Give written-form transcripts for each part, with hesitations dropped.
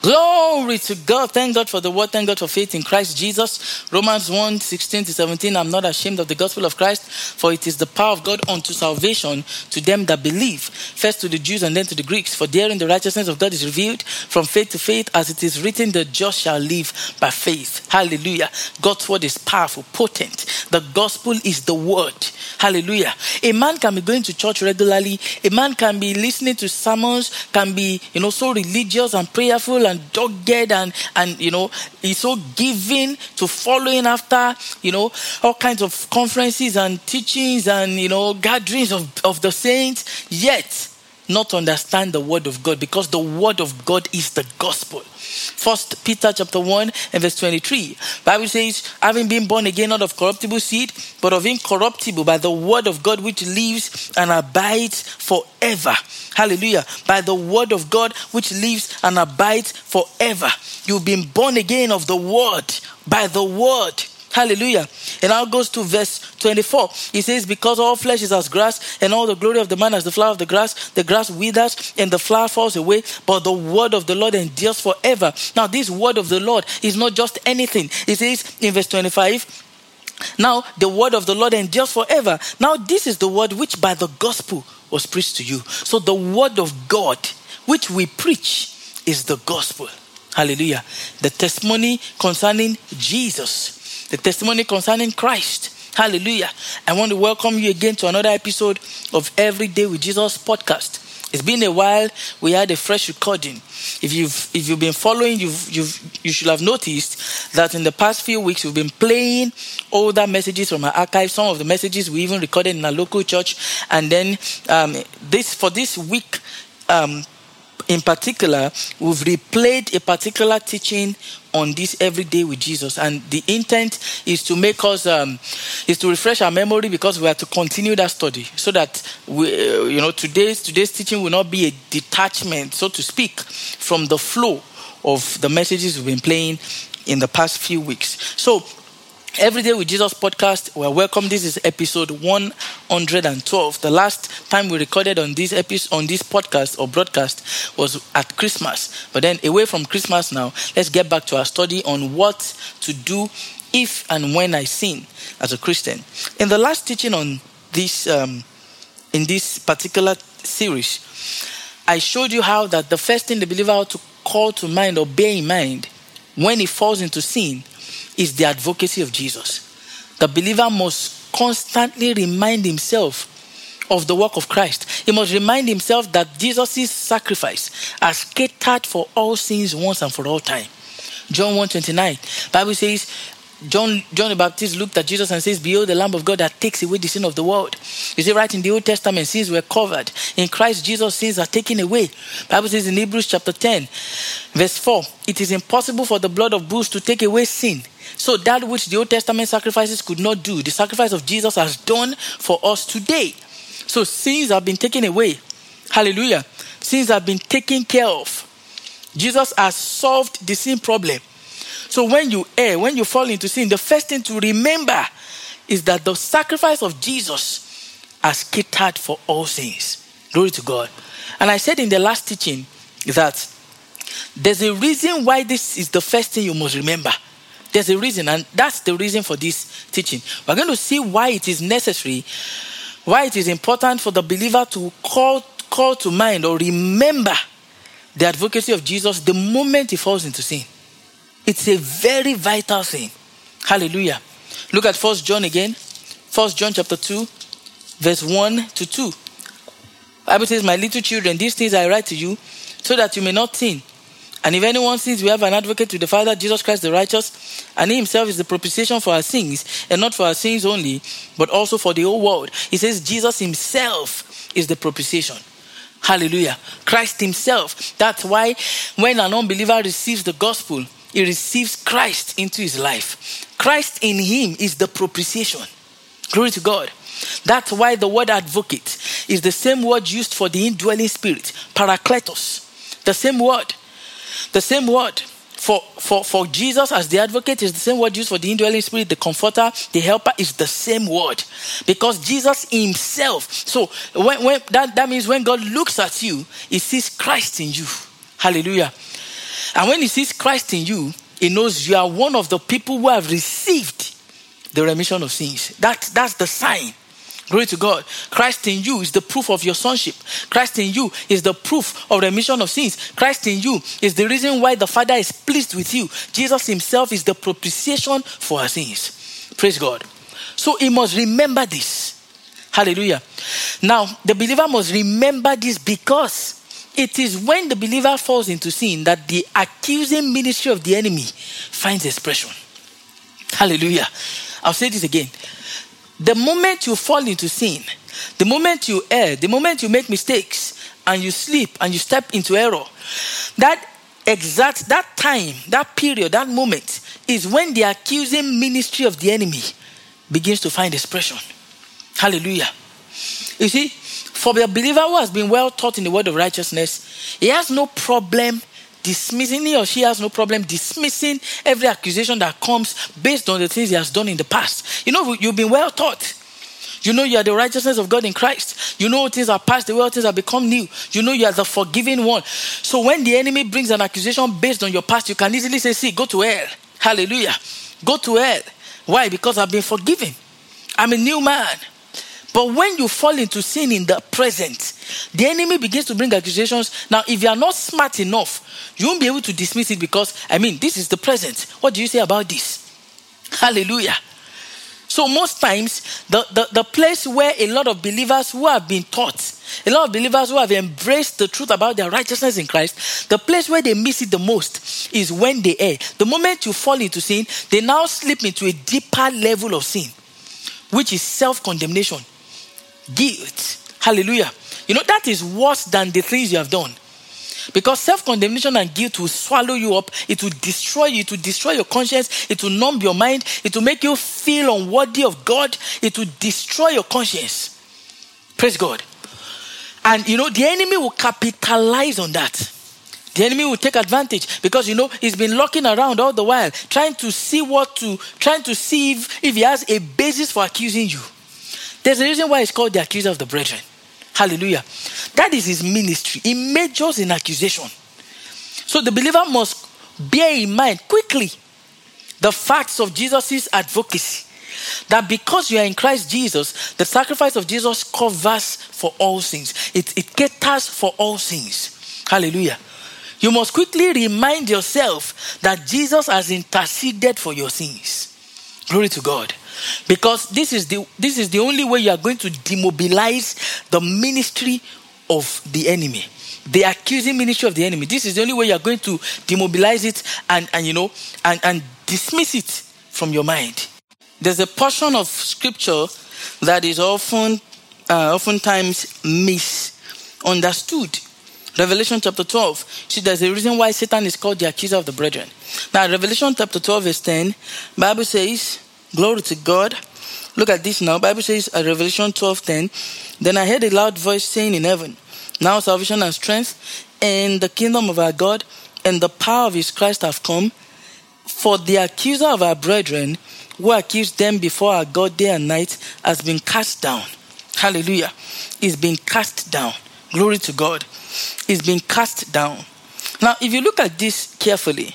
Glory to God. Thank God for the word. Thank God for faith in Christ Jesus. Romans 1:16-17. I'm not ashamed of the gospel of Christ, for it is the power of God unto salvation to them that believe. First to the Jews and then to the Greeks. For therein the righteousness of God is revealed from faith to faith, as it is written, the just shall live by faith. Hallelujah. God's word is powerful, potent. The gospel is the word. Hallelujah. A man can be going to church regularly. A man can be listening to sermons, can be, so religious and prayerful and dogged and he's so giving to following after, all kinds of conferences and teachings and, gatherings of the saints, yet not understand the word of God, because the word of God is the gospel. First Peter chapter 1 and verse 23. Bible says, having been born again, not of corruptible seed, but of incorruptible, by the word of God which lives and abides forever. Hallelujah. By the word of God which lives and abides forever. You've been born again of the word, by the word. Hallelujah. And now goes to verse 24. He says, because all flesh is as grass, and all the glory of the man as the flower of the grass withers, and the flower falls away, but the word of the Lord endures forever. Now, this word of the Lord is not just anything. It says in verse 25, now the word of the Lord endures forever. Now, this is the word which by the gospel was preached to you. So the word of God which we preach is the gospel. Hallelujah. The testimony concerning Jesus. The testimony concerning Christ. Hallelujah. I want to welcome you again to another episode of Every Day with Jesus podcast. It's been a while. We had a fresh recording. If you've been following, you should have noticed that in the past few weeks we've been playing older messages from our archive. Some of the messages we even recorded in our local church. And then this week, in particular, we've replayed a particular teaching on this Every Day with Jesus, and the intent is to make us to refresh our memory, because we have to continue that study, so that today's teaching will not be a detachment, so to speak, from the flow of the messages we've been playing in the past few weeks. So, Every Day with Jesus podcast, well, welcome. This is episode 112. The last time we recorded on this podcast or broadcast was at Christmas. But then away from Christmas now, let's get back to our study on what to do if and when I sin as a Christian. In the last teaching on this, in this particular series, I showed you how that the first thing the believer ought to call to mind or bear in mind when he falls into sin is the advocacy of Jesus. The believer must constantly remind himself of the work of Christ. He must remind himself that Jesus' sacrifice has catered for all sins once and for all time. John 1:29, Bible says, John the Baptist looked at Jesus and says, behold the Lamb of God that takes away the sin of the world. You see, right in the Old Testament, sins were covered. In Christ Jesus, sins are taken away. Bible says in Hebrews chapter 10, verse 4, it is impossible for the blood of bulls to take away sin. So that which the Old Testament sacrifices could not do, the sacrifice of Jesus has done for us today. So sins have been taken away. Hallelujah. Sins have been taken care of. Jesus has solved the sin problem. So when you err, when you fall into sin, the first thing to remember is that the sacrifice of Jesus has catered for all sins. Glory to God. And I said in the last teaching that there's a reason why this is the first thing you must remember. There's a reason, and that's the reason for this teaching. We're going to see why it is necessary, why it is important for the believer to call to mind or remember the advocacy of Jesus the moment he falls into sin. It's a very vital thing. Hallelujah. Look at 1 John again. 1 John chapter 2, verse 1-2. Bible says, my little children, these things I write to you, so that you may not sin. And if anyone sins, we have an advocate with the Father, Jesus Christ the righteous, and he himself is the propitiation for our sins, and not for our sins only, but also for the whole world. He says Jesus himself is the propitiation. Hallelujah. Christ himself. That's why when an unbeliever receives the gospel, he receives Christ into his life. Christ in him is the propitiation. Glory to God. That's why the word advocate is the same word used for the indwelling spirit, parakletos. The same word. The same word for Jesus as the advocate is the same word used for the indwelling spirit, the comforter, the helper is the same word. Because Jesus himself. So when that means when God looks at you, he sees Christ in you. Hallelujah. And when he sees Christ in you, he knows you are one of the people who have received the remission of sins. That's the sign. Glory to God. Christ in you is the proof of your sonship. Christ in you is the proof of remission of sins. Christ in you is the reason why the Father is pleased with you. Jesus himself is the propitiation for our sins. Praise God. So he must remember this. Hallelujah. Now, the believer must remember this because it is when the believer falls into sin that the accusing ministry of the enemy finds expression. Hallelujah. I'll say this again. The moment you fall into sin, the moment you err, the moment you make mistakes and you sleep and you step into error, that time, that period, that moment is when the accusing ministry of the enemy begins to find expression. Hallelujah. You see, for the believer who has been well taught in the word of righteousness, he has no problem he or she has no problem dismissing every accusation that comes based on the things he has done in the past. You know, you've been well taught. You know you are the righteousness of God in Christ. You know things are past, the world things have become new. You know you are the forgiven one. So when the enemy brings an accusation based on your past, you can easily say, see, go to hell. Hallelujah. Go to hell. Why? Because I've been forgiven. I'm a new man. But when you fall into sin in the present, the enemy begins to bring accusations. Now, if you are not smart enough, you won't be able to dismiss it because, this is the present. What do you say about this? Hallelujah. So most times, the place where a lot of believers who have been taught, a lot of believers who have embraced the truth about their righteousness in Christ, the place where they miss it the most is when they err. The moment you fall into sin, they now slip into a deeper level of sin, which is self-condemnation. Guilt. Hallelujah. You know, that is worse than the things you have done. Because self-condemnation and guilt will swallow you up. It will destroy you. It will destroy your conscience. It will numb your mind. It will make you feel unworthy of God. It will destroy your conscience. Praise God. And you know, the enemy will capitalize on that. The enemy will take advantage because, you know, he's been looking around all the while, trying to see if he has a basis for accusing you. There's a reason why he's called the accuser of the brethren. Hallelujah. That is his ministry. He majors in accusation. So the believer must bear in mind quickly the facts of Jesus' advocacy. That because you are in Christ Jesus, the sacrifice of Jesus covers for all sins. It caters for all sins. Hallelujah. You must quickly remind yourself that Jesus has interceded for your sins. Glory to God. Because this is the only way you are going to demobilize the ministry of the enemy, the accusing ministry of the enemy. This is the only way you are going to demobilize it and dismiss it from your mind. There's a portion of scripture that is oftentimes misunderstood. Revelation chapter 12. See, there's a reason why Satan is called the accuser of the brethren. Now, Revelation chapter 12 verse 10, Bible says, glory to God. Look at this now. Bible says at Revelation 12:10, then I heard a loud voice saying in heaven, now salvation and strength and the kingdom of our God and the power of his Christ have come. For the accuser of our brethren, who accused them before our God day and night, has been cast down. Hallelujah. He's been cast down. Glory to God. He's been cast down. Now, if you look at this carefully,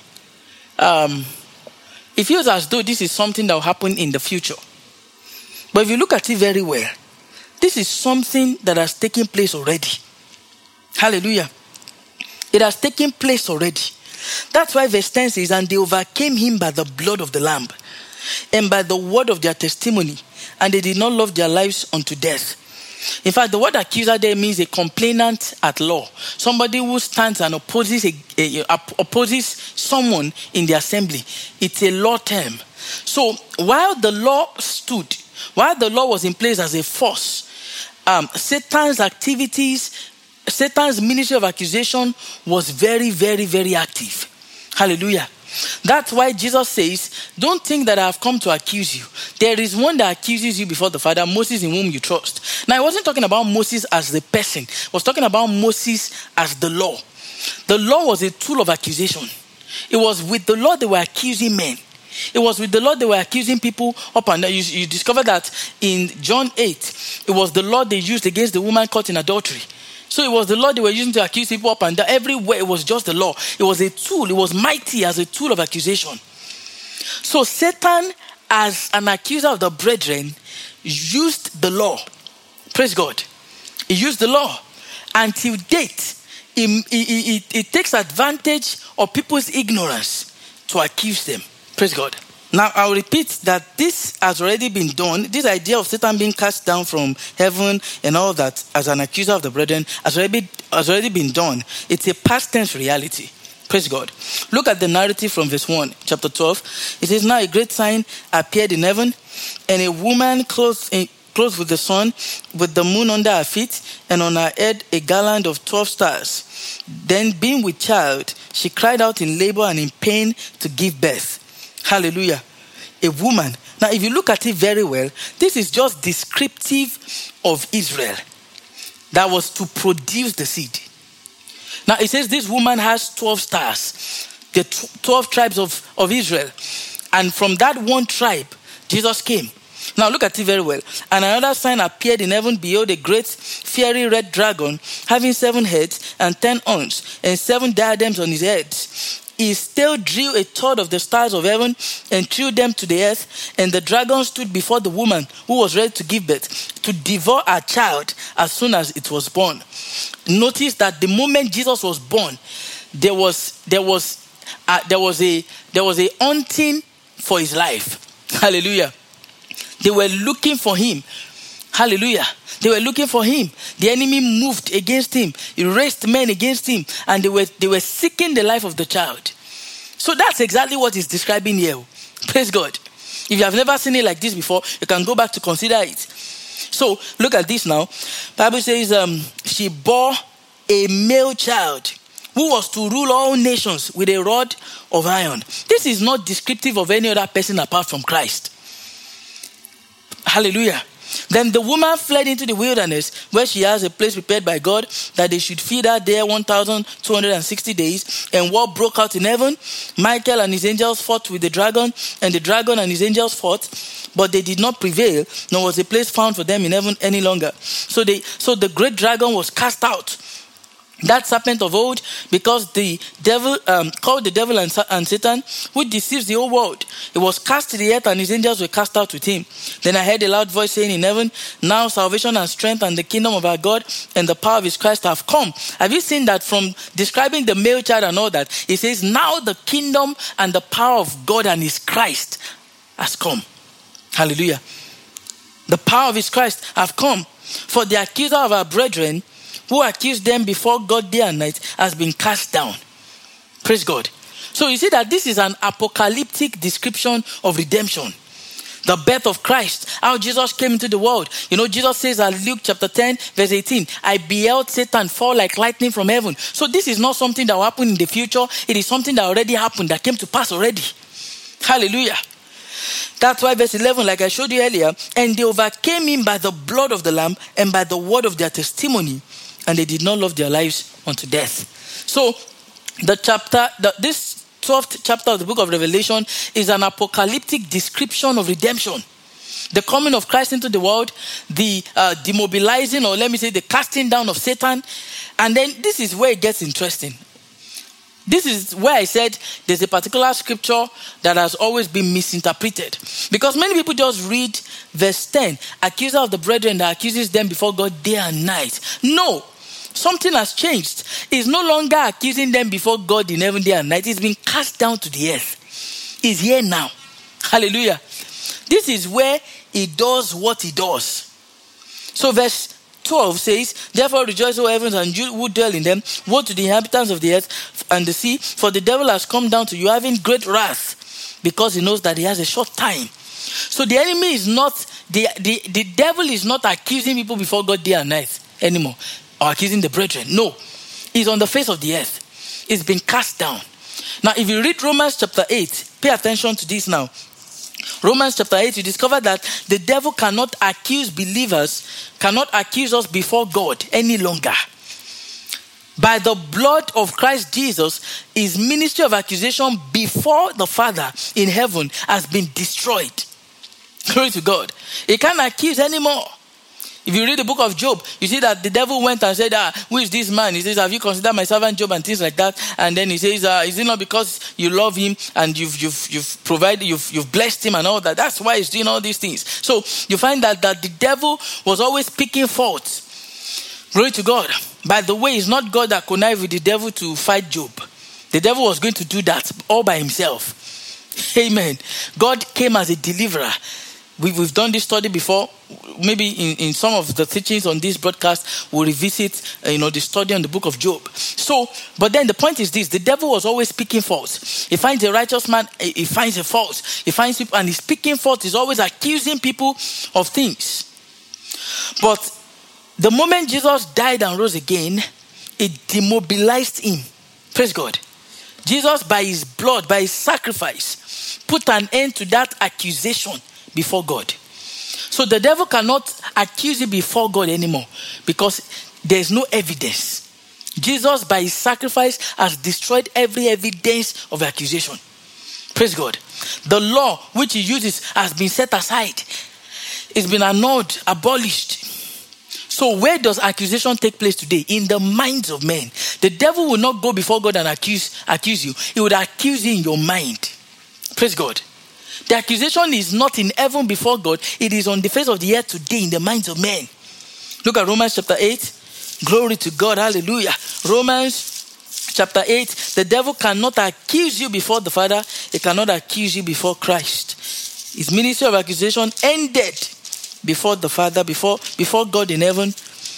it feels as though this is something that will happen in the future. But if you look at it very well, this is something that has taken place already. Hallelujah. It has taken place already. That's why verse 10 says, and they overcame him by the blood of the Lamb and by the word of their testimony, and they did not love their lives unto death. In fact, the word accuser there means a complainant at law. Somebody who stands and opposes someone in the assembly. It's a law term. So while the law was in place as a force, Satan's activities, Satan's ministry of accusation was very, very, very active. Hallelujah. That's why Jesus says, don't think that I have come to accuse you. There is one that accuses you before the Father, Moses in whom you trust. Now, I wasn't talking about Moses as the person. I was talking about Moses as the law. The law was a tool of accusation. It was with the law they were accusing men. It was with the law they were accusing people up and down. You discover that in John 8, it was the law they used against the woman caught in adultery. So it was the law they were using to accuse people up and down. Everywhere it was just the law. It was a tool. It was mighty as a tool of accusation. So Satan, as an accuser of the brethren, used the law. Praise God. He used the law. Until date, it takes advantage of people's ignorance to accuse them. Praise God. Now, I'll repeat that this has already been done. This idea of Satan being cast down from heaven and all that as an accuser of the brethren has already been done. It's a past tense reality. Praise God. Look at the narrative from verse 1, chapter 12. It says, now a great sign appeared in heaven, and a woman clothed with the sun, with the moon under her feet, and on her head a garland of 12 stars. Then, being with child, she cried out in labor and in pain to give birth. Hallelujah. A woman. Now, if you look at it very well, this is just descriptive of Israel that was to produce the seed. Now, it says this woman has 12 stars, the 12 tribes of Israel. And from that one tribe, Jesus came. Now, look at it very well. And another sign appeared in heaven, behold, a great fiery red dragon, having 7 heads and 10 horns, and 7 diadems on his heads. His tail drew a third of the stars of heaven and threw them to the earth. And the dragon stood before the woman who was ready to give birth, to devour her child as soon as it was born. Notice that the moment Jesus was born, there was a hunting for his life. Hallelujah. They were looking for him. Hallelujah. They were looking for him. The enemy moved against him. He raised men against him. And they were seeking the life of the child. So that's exactly what he's describing here. Praise God. If you have never seen it like this before, you can go back to consider it. So look at this now. Bible says she bore a male child who was to rule all nations with a rod of iron. This is not descriptive of any other person apart from Christ. Hallelujah. Then the woman fled into the wilderness, where she has a place prepared by God that they should feed her there 1,260 days. And war broke out in heaven. Michael and his angels fought with the dragon, and the dragon and his angels fought, but they did not prevail, nor was a place found for them in heaven any longer. So the great dragon was cast out, that serpent of old, because the devil, called the devil and Satan, who deceives the whole world. It was cast to the earth, and his angels were cast out with him. Then I heard a loud voice saying in heaven, now salvation and strength and the kingdom of our God and the power of his Christ have come. Have you seen that from describing the male child and all that? It says, now the kingdom and the power of God and his Christ has come. Hallelujah. The power of his Christ have come. For the accuser of our brethren, who accused them before God day and night, has been cast down. Praise God. So you see that this is an apocalyptic description of redemption. The birth of Christ, how Jesus came into the world. You know, Jesus says at Luke chapter 10, verse 18, I beheld Satan fall like lightning from heaven. So this is not something that will happen in the future. It is something that already happened, that came to pass already. Hallelujah. That's why verse 11, like I showed you earlier, and they overcame him by the blood of the Lamb and by the word of their testimony, and they did not love their lives unto death. So this 12th chapter of the book of Revelation is an apocalyptic description of redemption. The coming of Christ into the world, the demobilizing, or let me say the casting down of Satan. And then this is where it gets interesting. This is where I said there's a particular scripture that has always been misinterpreted. Because many people just read verse 10, accuser of the brethren that accuses them before God day and night. No, something has changed. He's no longer accusing them before God in heaven day and night. He's been cast down to the earth. He's here now. Hallelujah. This is where he does what he does. So verse 12 says, therefore rejoice, O heavens, and you who dwell in them. Woe to the inhabitants of the earth and the sea, for the devil has come down to you having great wrath, because he knows that he has a short time. So the enemy is not, the devil is not accusing people before God day and night anymore, or accusing the brethren. No, he's on the face of the earth. He's been cast down. Now, if you read Romans chapter 8, pay attention to this now. Romans chapter 8, you discover that the devil cannot accuse believers, cannot accuse us before God any longer. By the blood of Christ Jesus, his ministry of accusation before the Father in heaven has been destroyed. Glory to God. He can't accuse anymore. If you read the book of Job, you see that the devil went and said, who is this man? He says, have you considered my servant Job, and things like that? And then he says, is it not because you love him and you've provided, you've blessed him and all that? That's why he's doing all these things. So you find that the devil was always picking faults. Glory to God. By the way, it's not God that connived with the devil to fight Job. The devil was going to do that all by himself. Amen. God came as a deliverer. We've done this study before. Maybe in some of the teachings on this broadcast, we'll revisit, the study on the book of Job. So, but then the point is this: the devil was always picking faults. He finds a righteous man, he finds a fault. He finds people, and he's picking faults. He's always accusing people of things. But the moment Jesus died and rose again, it demobilized him. Praise God. Jesus, by his blood, by his sacrifice, put an end to that accusation before God. So the devil cannot accuse you before God anymore because there's no evidence. Jesus, by his sacrifice, has destroyed every evidence of accusation. Praise God. The law which he uses has been set aside. It's been annulled, abolished. So where does accusation take place today? In the minds of men. The devil will not go before God and accuse you. He would accuse you in your mind. Praise God. The accusation is not in heaven before God. It is on the face of the earth today in the minds of men. Look at Romans chapter 8. Glory to God. Hallelujah. Romans chapter 8. The devil cannot accuse you before the Father. He cannot accuse you before Christ. His ministry of accusation ended before the Father, before God in heaven,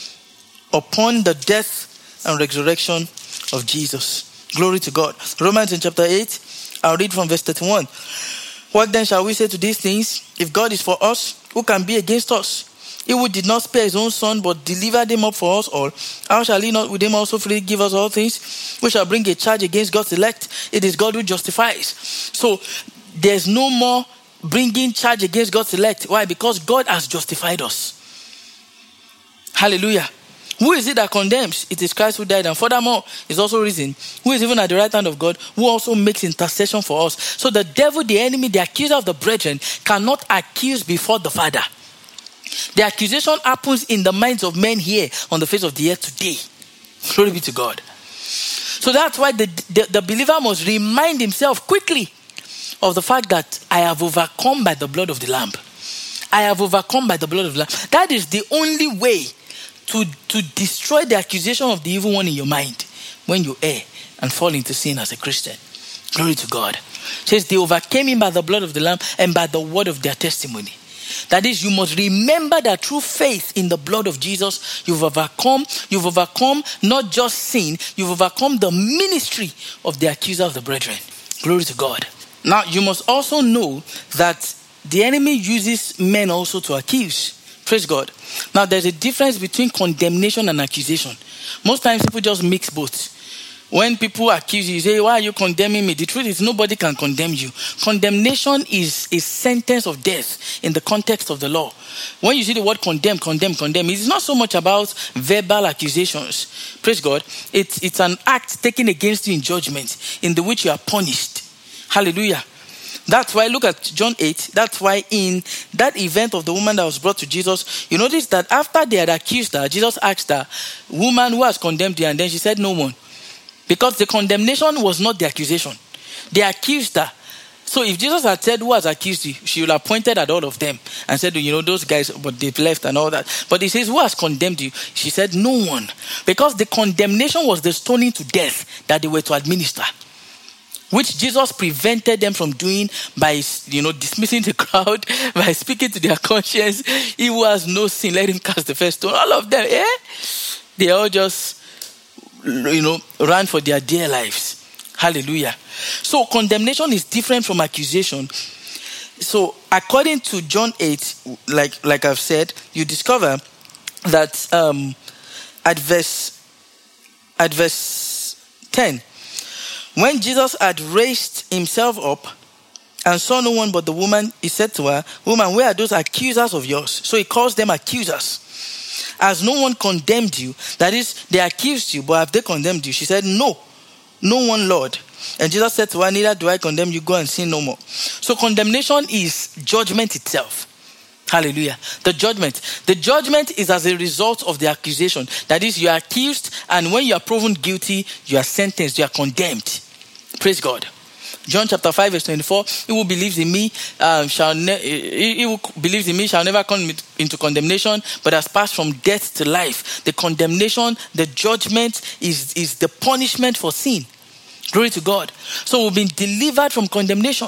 upon the death and resurrection of Jesus. Glory to God. Romans in chapter 8. I'll read from verse 31. What then shall we say to these things? If God is for us, who can be against us? He who did not spare his own son, but delivered him up for us all, how shall he not with him also freely give us all things? We shall bring a charge against God's elect. It is God who justifies. So there's no more bringing charge against God's elect. Why? Because God has justified us. Hallelujah. Who is it that condemns? It is Christ who died, and furthermore is also risen, who is even at the right hand of God, who also makes intercession for us. So the devil, the enemy, the accuser of the brethren, cannot accuse before the Father. The accusation happens in the minds of men here on the face of the earth today. Glory be to God. So that's why the believer must remind himself quickly of the fact that I have overcome by the blood of the Lamb. I have overcome by the blood of the Lamb. That is the only way to destroy the accusation of the evil one in your mind when you err and fall into sin as a Christian. Glory to God. It says they overcame him by the blood of the Lamb and by the word of their testimony. That is, you must remember that through faith in the blood of Jesus, you've overcome not just sin, you've overcome the ministry of the accuser of the brethren. Glory to God. Now, you must also know that the enemy uses men also to accuse. Praise God. Now, there's a difference between condemnation and accusation. Most times, people just mix both. When people accuse you, you say, why are you condemning me? The truth is, nobody can condemn you. Condemnation is a sentence of death in the context of the law. When you see the word condemn, it's not so much about verbal accusations. Praise God. It's an act taken against you in judgment, in the which you are punished. Hallelujah. That's why, look at John 8. That's why in that event of the woman that was brought to Jesus, you notice that after they had accused her, Jesus asked her, woman, who has condemned you? And then she said, no one. Because the condemnation was not the accusation. They accused her. So if Jesus had said, who has accused you? She would have pointed at all of them and said, those guys, but they've left and all that. But he says, who has condemned you? She said, no one. Because the condemnation was the stoning to death that they were to administer, which Jesus prevented them from doing by, dismissing the crowd, by speaking to their conscience. He who has no sin, let him cast the first stone. All of them, they all just, ran for their dear lives. Hallelujah. So condemnation is different from accusation. So according to John 8, like I've said, you discover that at verse 10, when Jesus had raised himself up and saw no one but the woman, he said to her, woman, where are those accusers of yours? So he calls them accusers. As no one condemned you, that is, they accused you, but have they condemned you? She said, no one, Lord. And Jesus said to her, neither do I condemn you, go and sin no more. So condemnation is judgment itself. Hallelujah. The judgment. The judgment is as a result of the accusation. That is, you are accused, and when you are proven guilty, you are sentenced, you are condemned. Praise God. John chapter 5 verse 24, he who believes in me shall never come into condemnation, but has passed from death to life. The condemnation, the judgment is the punishment for sin. Glory to God. So we've been delivered from condemnation.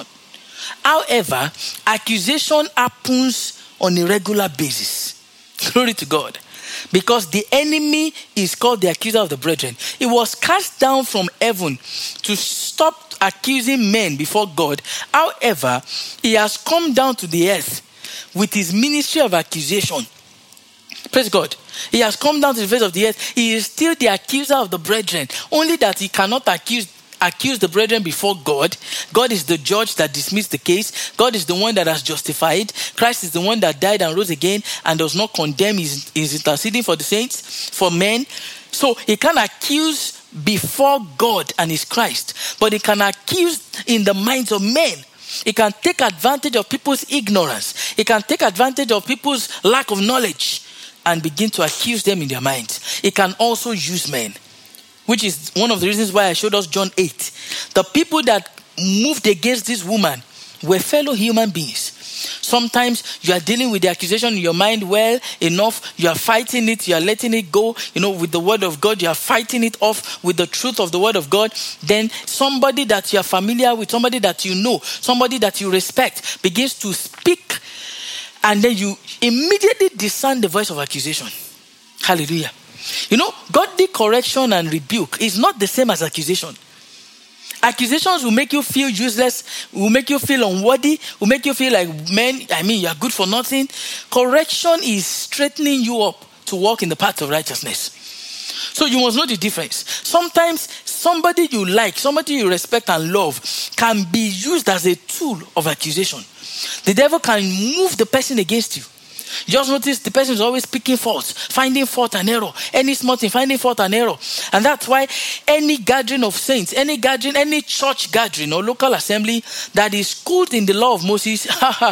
However, accusation happens on a regular basis. Glory to God. Because the enemy is called the accuser of the brethren. He was cast down from heaven to stop accusing men before God. However, he has come down to the earth with his ministry of accusation. Praise God. He has come down to the face of the earth. He is still the accuser of the brethren. Only that he cannot accuse the brethren before God. God is the judge that dismissed the case. God is the one that has justified. Christ is the one that died and rose again and does not condemn. He's interceding for the saints, for men. So he can accuse before God and his Christ, but he can accuse in the minds of men. He can take advantage of people's ignorance. He can take advantage of people's lack of knowledge and begin to accuse them in their minds. He can also use men, which is one of the reasons why I showed us John 8. The people that moved against this woman were fellow human beings. Sometimes you are dealing with the accusation in your mind well enough. You are fighting it. You are letting it go. With the word of God, you are fighting it off with the truth of the word of God. Then somebody that you are familiar with, somebody that you know, somebody that you respect begins to speak. And then you immediately discern the voice of accusation. Hallelujah. Godly correction and rebuke is not the same as accusation. Accusations will make you feel useless, will make you feel unworthy, will make you feel like, you are good for nothing. Correction is straightening you up to walk in the path of righteousness. So you must know the difference. Sometimes somebody you like, somebody you respect and love can be used as a tool of accusation. The devil can move the person against you. Just notice the person is always picking faults, finding fault and error. Any small thing, finding fault and error. And that's why any gathering of saints, any church gathering or local assembly that is schooled in the law of Moses,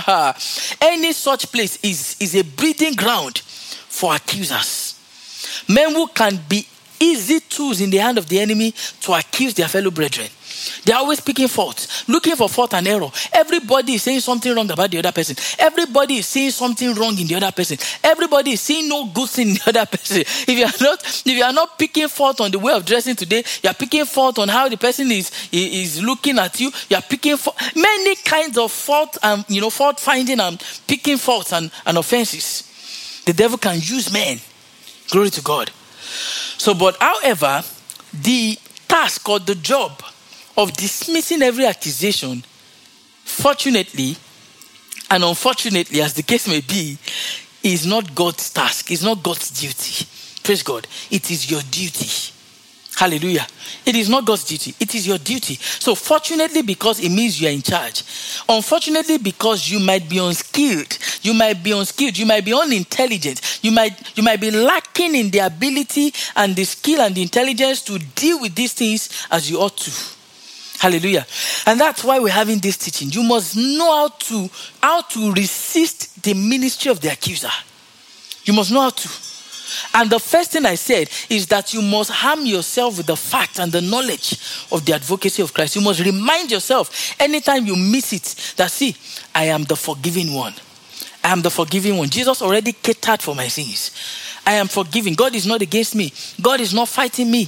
any such place is a breeding ground for accusers. Men who can be easy tools in the hand of the enemy to accuse their fellow brethren. They're always picking faults, looking for fault and error. Everybody is saying something wrong about the other person. Everybody is saying something wrong in the other person. Everybody is seeing no good thing in the other person. If you are not picking fault on the way of dressing today, you are picking fault on how the person is looking at you. You are picking many kinds of fault and fault finding and picking faults and offenses. The devil can use men. Glory to God. So, but however, the task or the job of dismissing every accusation, fortunately and unfortunately, as the case may be, is not God's task. It's not God's duty. Praise God. It is your duty. Hallelujah. It is not God's duty. It is your duty. So fortunately, because it means you are in charge. Unfortunately, because you might be unskilled. You might be unintelligent. You might be lacking in the ability and the skill and the intelligence to deal with these things as you ought to. Hallelujah. And that's why we're having this teaching. You must know how to resist the ministry of the accuser. You must know how to. And the first thing I said is that you must arm yourself with the fact and the knowledge of the advocacy of Christ. You must remind yourself anytime you miss it that, see, I am the forgiving one. I am the forgiving one. Jesus already catered for my sins. I am forgiving. God is not against me. God is not fighting me.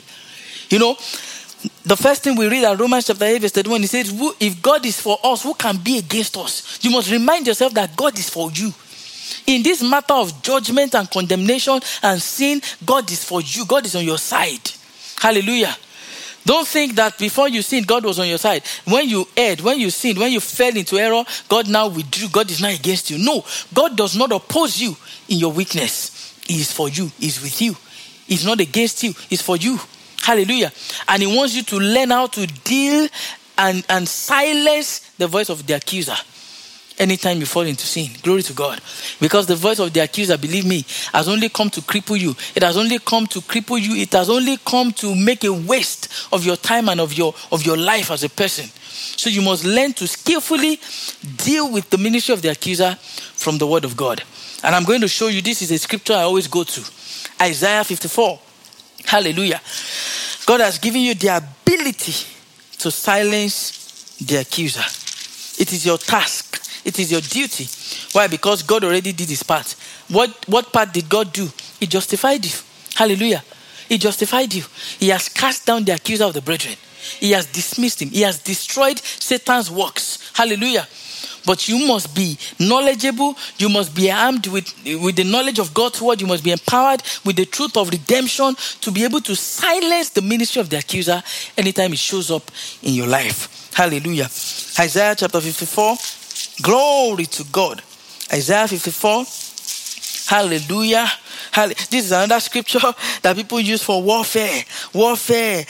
The first thing we read at Romans chapter 8 verse 31, it says, if God is for us, who can be against us? You must remind yourself that God is for you. In this matter of judgment and condemnation and sin, God is for you. God is on your side. Hallelujah. Don't think that before you sinned, God was on your side. When you erred, when you sinned, when you fell into error, God now withdrew. God is not against you. No, God does not oppose you in your weakness. He is for you. He is with you. He's not against you. He's for you. Hallelujah. And he wants you to learn how to deal and silence the voice of the accuser anytime you fall into sin. Glory to God. Because the voice of the accuser, believe me, has only come to cripple you. It has only come to cripple you. It has only come to make a waste of your time and of your life as a person. So you must learn to skillfully deal with the ministry of the accuser from the word of God. And I'm going to show you, this is a scripture I always go to. Isaiah 54. Hallelujah. God has given you the ability to silence the accuser. It is your task. It is your duty. Why? Because God already did his part. What part did God do? He justified you. Hallelujah. He justified you. He has cast down the accuser of the brethren. He has dismissed him. He has destroyed Satan's works. Hallelujah. But you must be knowledgeable. You must be armed with the knowledge of God's word. You must be empowered with the truth of redemption to be able to silence the ministry of the accuser anytime it shows up in your life. Hallelujah. Isaiah chapter 54. Glory to God. Isaiah 54. Hallelujah. This is another scripture that people use for warfare. Warfare.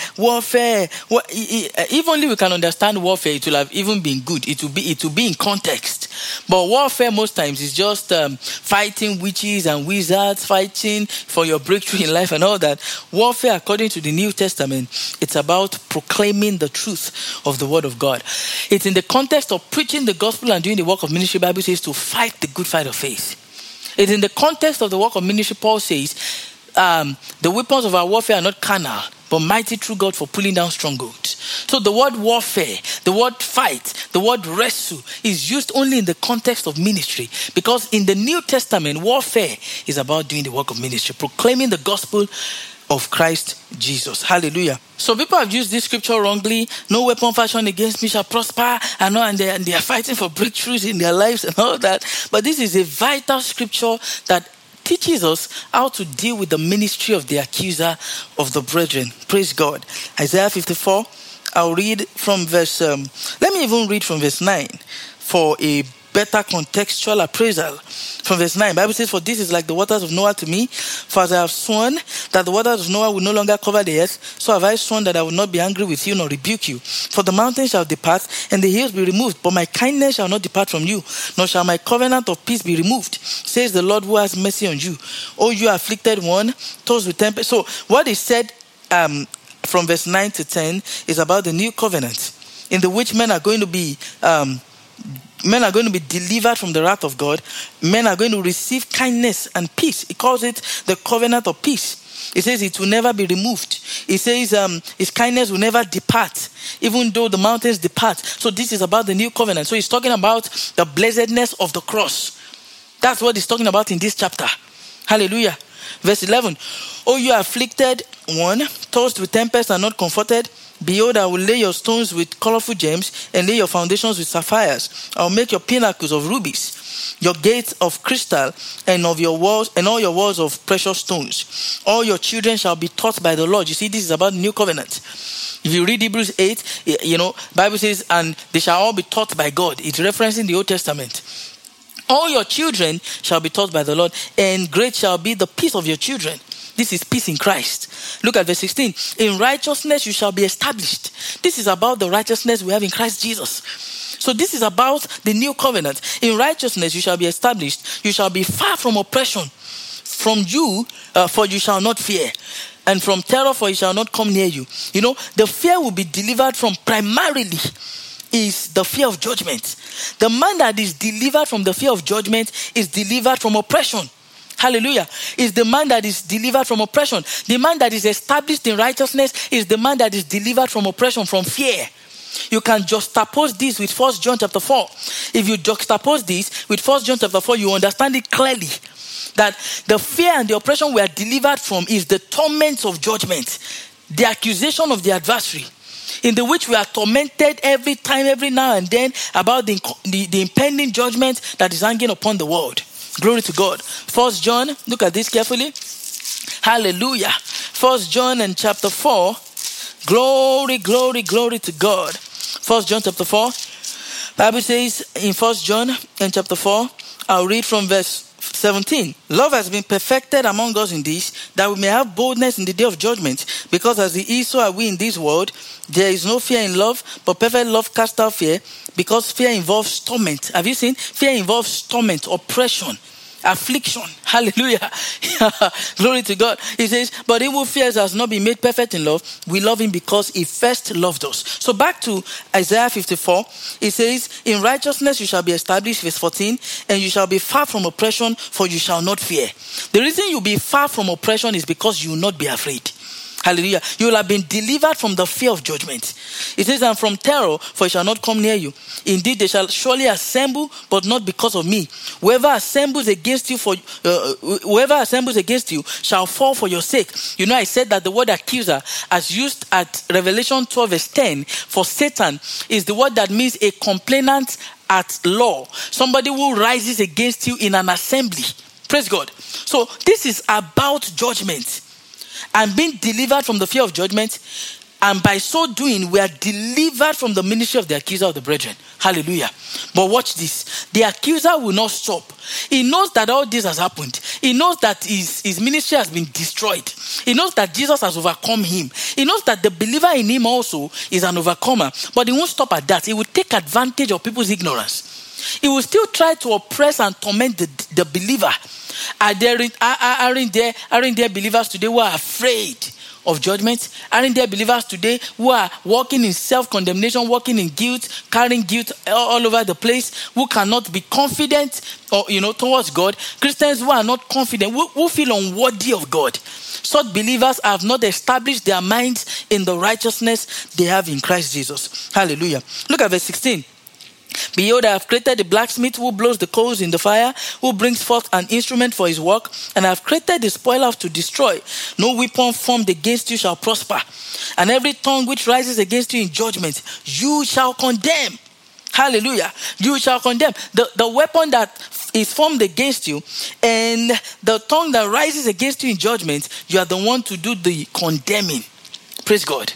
If only we can understand warfare, it will have even been good. It will be in context. But warfare most times is just fighting witches and wizards, fighting for your breakthrough in life and all that. Warfare, according to the New Testament, it's about proclaiming the truth of the word of God. It's in the context of preaching the gospel and doing the work of ministry. The Bible says to fight the good fight of faith. It's in the context of the work of ministry. Paul says, the weapons of our warfare are not carnal, but mighty through God for pulling down strongholds. So the word warfare, the word fight, the word wrestle is used only in the context of ministry. Because in the New Testament, warfare is about doing the work of ministry, proclaiming the gospel of Christ Jesus. Hallelujah. So people have used this scripture wrongly. No weapon fashioned against me shall prosper. And they are fighting for breakthroughs in their lives and all that. But this is a vital scripture that teaches us how to deal with the ministry of the accuser of the brethren. Praise God. Isaiah 54. I'll read from verse, let me even read from verse 9 for a better contextual appraisal. From verse 9, the Bible says, for this is like the waters of Noah to me. For as I have sworn that the waters of Noah will no longer cover the earth, so have I sworn that I will not be angry with you nor rebuke you. For the mountains shall depart and the hills be removed, but my kindness shall not depart from you, nor shall my covenant of peace be removed, says the Lord who has mercy on you. O you afflicted one, tossed with tempest. So what is said from verse 9 to 10 is about the new covenant, in the which men are going to be delivered from the wrath of God. Men are going to receive kindness and peace. He calls it the covenant of peace. He says it will never be removed. He says his kindness will never depart, even though the mountains depart. So this is about the new covenant. So he's talking about the blessedness of the cross. That's what he's talking about in this chapter. Hallelujah. Verse 11. O you afflicted one, tossed with tempest and not comforted, behold, I will lay your stones with colorful gems and lay your foundations with sapphires. I will make your pinnacles of rubies, your gates of crystal, and of your walls, and all your walls of precious stones. All your children shall be taught by the Lord. You see, this is about the new covenant. If you read Hebrews 8, Bible says, and they shall all be taught by God. It's referencing the Old Testament. All your children shall be taught by the Lord, and great shall be the peace of your children. This is peace in Christ. Look at verse 16. In righteousness you shall be established. This is about the righteousness we have in Christ Jesus. So this is about the new covenant. In righteousness you shall be established. You shall be far from oppression. From you, for you shall not fear. And from terror, for it shall not come near you. The fear will be delivered from primarily is the fear of judgment. The man that is delivered from the fear of judgment is delivered from oppression. Hallelujah. Is the man that is delivered from oppression. The man that is established in righteousness is the man that is delivered from oppression, from fear. You can juxtapose this with 1 John chapter 4. If you juxtapose this with 1 John chapter 4, you understand it clearly. That the fear and the oppression we are delivered from is the torments of judgment. The accusation of the adversary, in the which we are tormented every time, every now and then, about the impending judgment that is hanging upon the world. Glory to God. 1 John, look at this carefully. Hallelujah. 1 John and chapter 4. Glory, glory, glory to God. 1 John chapter 4. Bible says in 1 John and chapter 4, I'll read from verse 17. Love has been perfected among us in this, that we may have boldness in the day of judgment. Because as it is, so are we in this world. There is no fear in love, but perfect love casts out fear, because fear involves torment. Have you seen? Fear involves torment, oppression. affliction. Hallelujah. Glory to God. He says, but he who fears has not been made perfect in love. We love him because he first loved us. So back to Isaiah 54. It says, in righteousness you shall be established, verse 14, and you shall be far from oppression, for you shall not fear. The reason you'll be far from oppression is because you will not be afraid. Hallelujah. You will have been delivered from the fear of judgment. It says, and from terror, for it shall not come near you. Indeed, they shall surely assemble, but not because of me. Whoever assembles against you shall fall for your sake. You know, I said that the word accuser, as used at Revelation 12 verse 10, for Satan, is the word that means a complainant at law. Somebody who rises against you in an assembly. Praise God. So this is about judgment. And being delivered from the fear of judgment, and by so doing, we are delivered from the ministry of the accuser of the brethren. Hallelujah. But watch this. The accuser will not stop. He knows that all this has happened. He knows that his ministry has been destroyed. He knows that Jesus has overcome him. He knows that the believer in him also is an overcomer. But he won't stop at that. He will take advantage of people's ignorance. He will still try to oppress and torment the believer. Aren't there believers today who are afraid of judgment? Aren't there believers today who are walking in self-condemnation, walking in guilt, carrying guilt all over the place, who cannot be confident towards God? Christians who are not confident, who feel unworthy of God. Such believers have not established their minds in the righteousness they have in Christ Jesus. Hallelujah. Look at verse 16. Behold, I have created the blacksmith who blows the coals in the fire, who brings forth an instrument for his work, and I have created the spoiler to destroy. No weapon formed against you shall prosper, and every tongue which rises against you in judgment, you shall condemn. Hallelujah. You shall condemn. The weapon that is formed against you and the tongue that rises against you in judgment, you are the one to do the condemning. Praise God.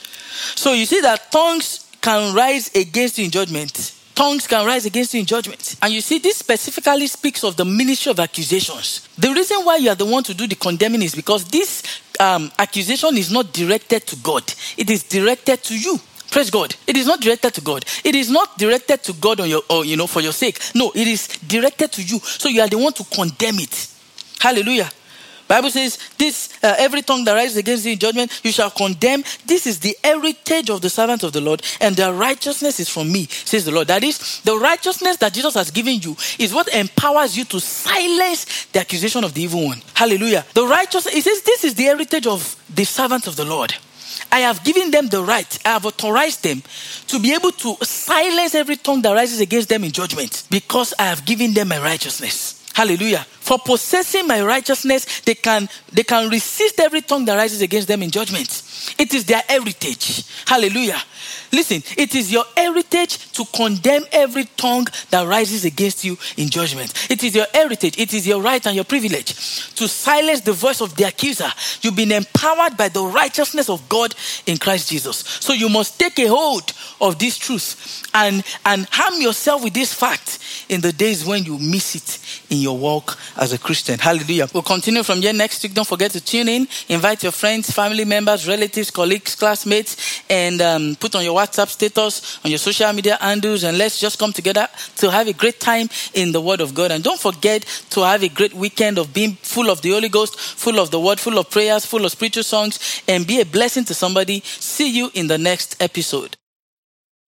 So you see that tongues can rise against you in judgment. Tongues can rise against you in judgment. And you see, this specifically speaks of the ministry of accusations. The reason why you are the one to do the condemning is because this accusation is not directed to God. It is directed to you. Praise God. It is not directed to God. It is not directed to God for your sake. No, it is directed to you. So you are the one to condemn it. Hallelujah. Bible says, this every tongue that rises against you in judgment, you shall condemn. This is the heritage of the servants of the Lord, and their righteousness is from me, says the Lord. That is, the righteousness that Jesus has given you is what empowers you to silence the accusation of the evil one. Hallelujah. The righteousness, it says, this is the heritage of the servants of the Lord. I have given them the right, I have authorized them to be able to silence every tongue that rises against them in judgment, because I have given them my righteousness. Hallelujah. For possessing my righteousness, they can resist every tongue that rises against them in judgment. It is their heritage. Hallelujah. Listen, it is your heritage to condemn every tongue that rises against you in judgment. It is your heritage. It is your right and your privilege to silence the voice of the accuser. You've been empowered by the righteousness of God in Christ Jesus. So you must take a hold of this truth and harm yourself with this fact in the days when you miss it in your walk as a Christian. Hallelujah. We'll continue from here next week. Don't forget to tune in. Invite your friends, family members, relatives, colleagues, classmates, and put on your WhatsApp status, on your social media handles, and let's just come together to have a great time in the Word of God. And don't forget to have a great weekend of being full of the Holy Ghost, full of the Word, full of prayers, full of spiritual songs, and be a blessing to somebody. See you in the next episode.